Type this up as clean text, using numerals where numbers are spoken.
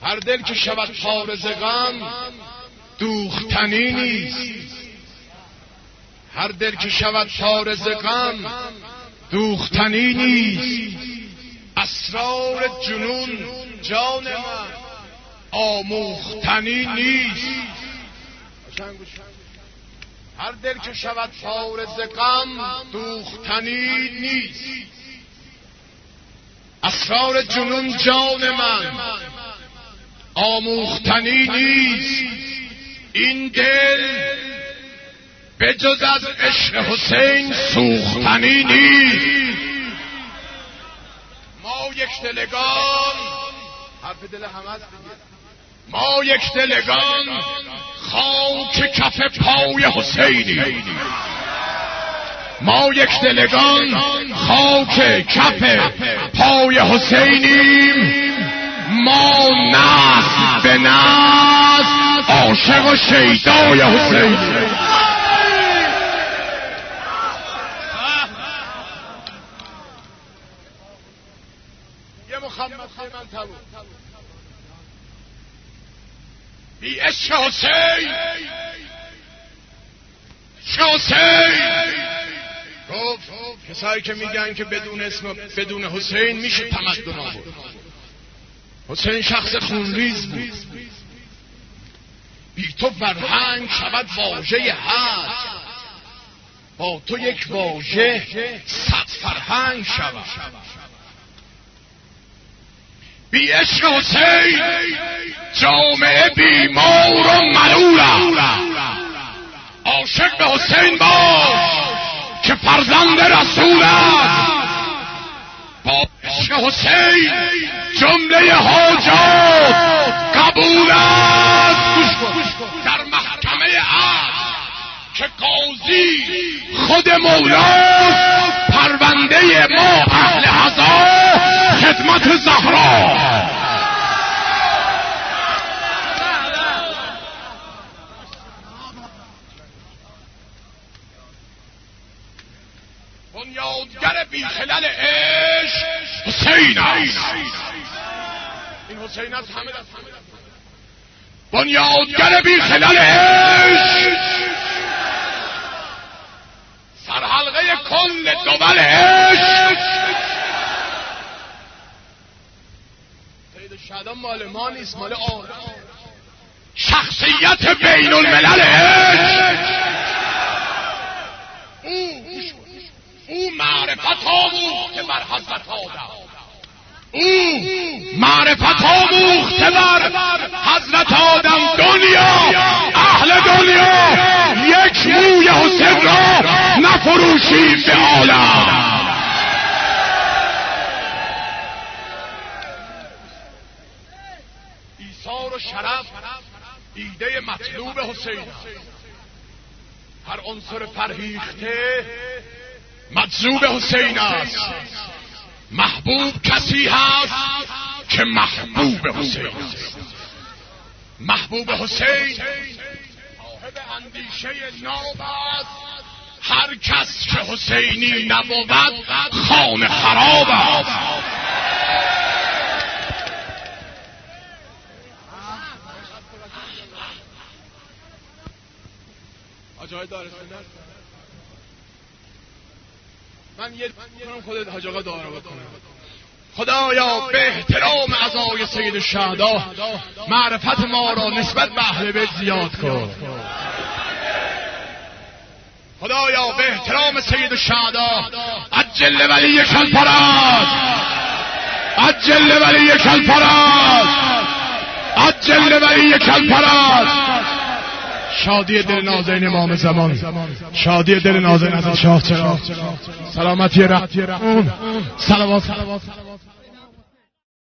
هر دل که شود پاره ز غم دوختنی نیست. هر دل که شود پاره ز غم دوختنی نیست. اسرار جنون جان من آموختنی نیست. هر دل که شود پاره ز غم دوختنی نیست. اسرار جنون جان من آموختنی نیست. این دل به جز از عشق حسین سوختنی نیست. ما یک دلگان، حرف دل همه است دیگه، ما یک دلگان خاک کف پای حسینی. ما یک دلگان خاک کف پای حسینیم. ما نسل به نسل عاشق و شیدای حسینیم. یه محمد من تبو بی عشق حسین گفت کسایی که میگن که بدون اسم بدون حسین میشه تمدن آورد. حسین شخص خونریز بود. بی تو فرهنگ شود واژه حج، با تو یک واژه 100 فرهنگ شود. بی عشق حسین جامعه بیمار و ملول است. عاشق به حسین باش که فرزند رسول است. با عشق حسین جمله حاجات قبول است. در محکمه عدل که قاضی خود مولاست، پرونده ما اهل حضا خدمت زهرا. بنیادگر بی خلل عشق حسین است. این حسین است همه دست. بنیادگر بی خلل عشق، سرحلقه کل دول عشق. سید شهدا مال ما نیست، مال آدم. شخصیت بین الملل عشق. او معرفت آموخته بر حضرت آدم. او معرفت آموخته بر حضرت آدم. دنیا اهل دنیا یک موی حسین را نفروشیم به عالم. ایثار و شرف ایده مطلوب حسین. هر عنصر فرهیخته مجذوب حسین است. محبوب کسی هست که محبوب حسین است. محبوب حسین صاحب اندیشه ناب است. هر کس که حسینی نبود خانه خراب است. آجای دارستان من یه خودت حاج آقا دعا بکنم. خدایا به احترام عزای سید الشهدا معرفت ما را نسبت به اهل بیت زیاد کن. خدایا به احترام سید الشهدا عجل ولی کلپرست، عجل ولی کلپرست، عجل ولی کلپرست. شادی دل نازنین امام زمان، شادی دل نازنین حضرت شاه چراغ، سلامتی رحمت، صلوات